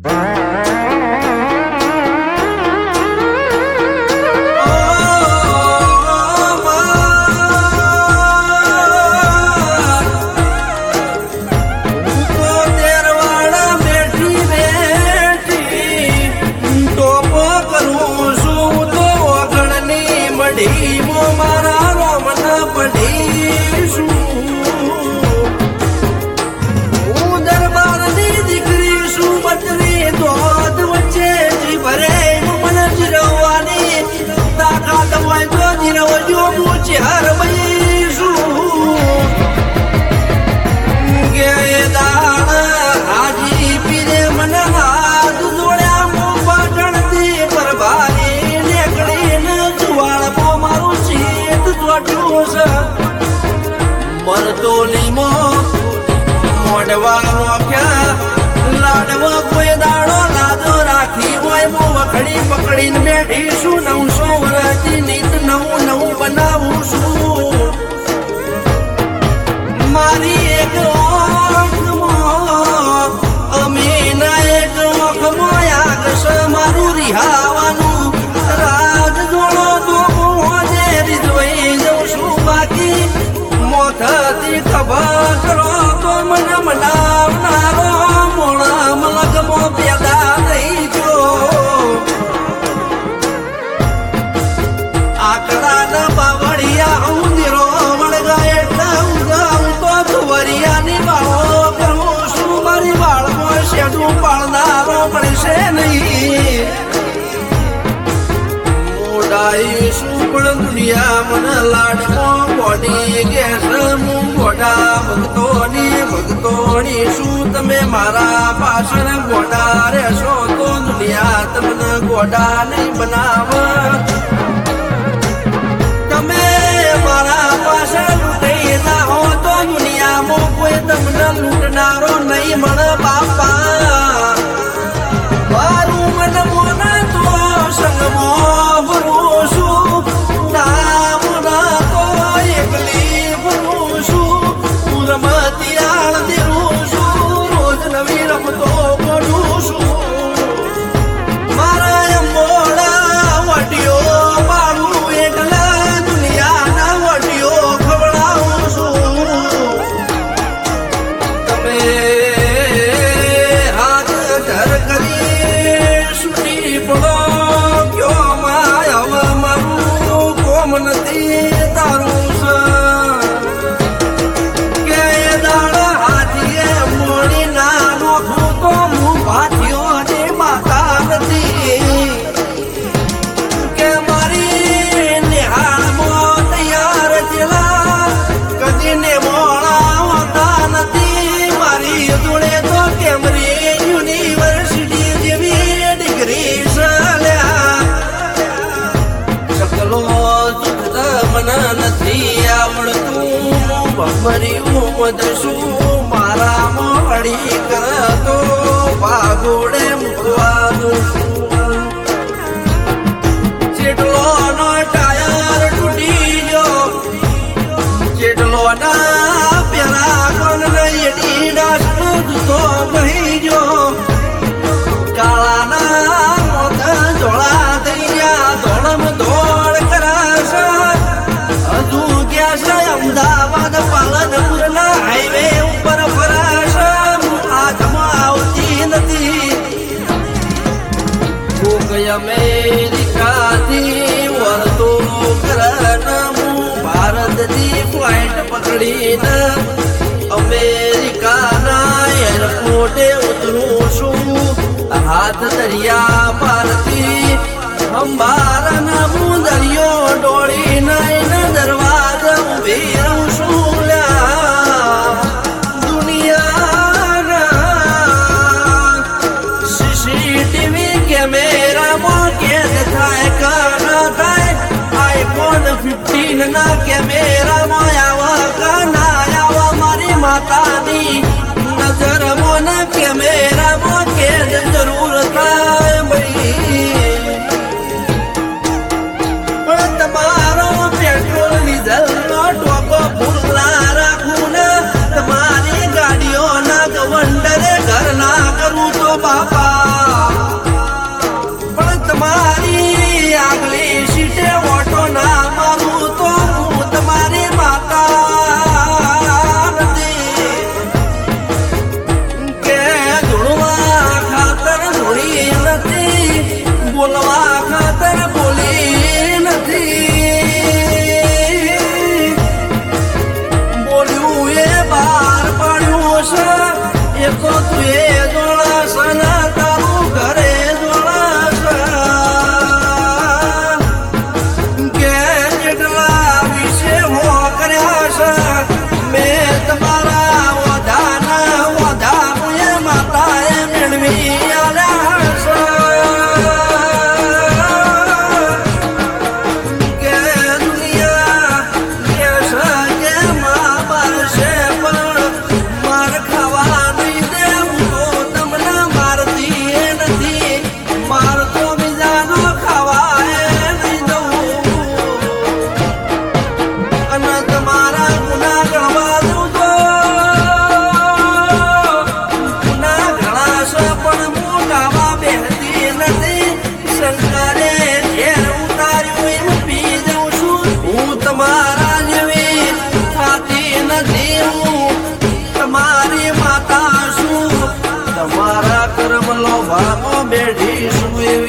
પકડીને બેઠી શું 900 વર્ષથી નીત નવું નવું બનાવું છું મારી એક ઓખમાં અમીના એક ઓખમાં આગસ મારું રિહાવાનું રાજ જોડો તો મોજે રીઝવાઈ જઉં છું બાકી મોથથી ખબર કરો તો મને મનાવનારો મોણા મલકમાં પેદા થઈ ગયો આકડાના બાવળિયા હું નિરો વળગાય તો વરિયાની વાળો કરું શું મારી વાળમાં શેડું પાળનારો મળશે નહીં મોડાઈ શું પણ દુનિયા મને લાડમાં બોડી ગેસ હું ગોડા ભક્તોની શું તમે મારા પાછળ ગોડા રહેશો તો દુનિયા તમને ગોડા નહીં બનાવ મારા પાછળ લૂંટાઈ હો તો દુનિયામાં કોઈ તમને લૂંટનારો નહીં મળે બાપા મારું મન મોને તો સંગમાં ભરું છું નામ ના તો એકલી ભરું છું હું રમતી આળ દેવું છું રોજ નવી રમતો કરું છું મારા મોડા વટીઓ મારું એકલા મારી ઉમદ શું મારા મોડી કરતો ભાગોડે મૂકવાનું જેટલો નો ટાયર તૂટી ગયો જેટલો ના પેલા કોણ એડી ડાસનો જૂતો બહી ગયો કાળાના મોત જોડા થઈ ગયા દોડમ દોડ કરાશે હજુ ગયા છે અમદાવાદ પાલનપુરના હાઈવે ઉપર ફરાશે હાથમાં આવતી નથી કોક અમેરિકાથી વળતો કરન ભારતથી ફ્લાઇટ પકડીને અમેરિકાના એરપોર્ટે ઉતરું છું હાથ દરિયા પારથી અંબારના હું દરિયો ડોળીને દરવાજા ઉભી રહું છું દુનિયાના સીસીટીવી કેમેરામાં કેદ થાય કર થાય iPhone 15 ના કેમેરામાં આવા કા ના આવા મારી માતાની નજરમાં ના કેમેરામાં કેદ જરૂર થાય ભાઈ તમારો પેટ્રોલ ડીઝલ નો ટોકો ભૂલા રાખું ને તમારી ગાડીઓના ગવંડરે ઘર ના કરું તો બાપા બોલવા ખાતર બોલી નથી, બોલ્યું એ બહાર પાડ્યું છે. એ તો તું એ જોડાશે ને તારું ઘરે જોડાશે કે જેટલા વિશે હો કર્યા છે મેં તમારા વધા માતાએ મેળવી આલ્યા છે કે દુનિયા કે છે કે માં મારશે પણ માર ખાવા નહીં દેવું તો તમને મારતી નથી, માર તો બીજાનો ખાવા નહીં દઉં અને તમારા ગુના ગણવા દઉં તો ગુના ઘણા છે પણ મોટાવા બેહતી નથી. શંકરે ઝેર ઉતાર્યું એમ પી જાઉં છું. હું તમારા જેવી થાતી નથી, હું તમારી માતા છું, તમારા કર્મ લોભામાં બેઠી છું.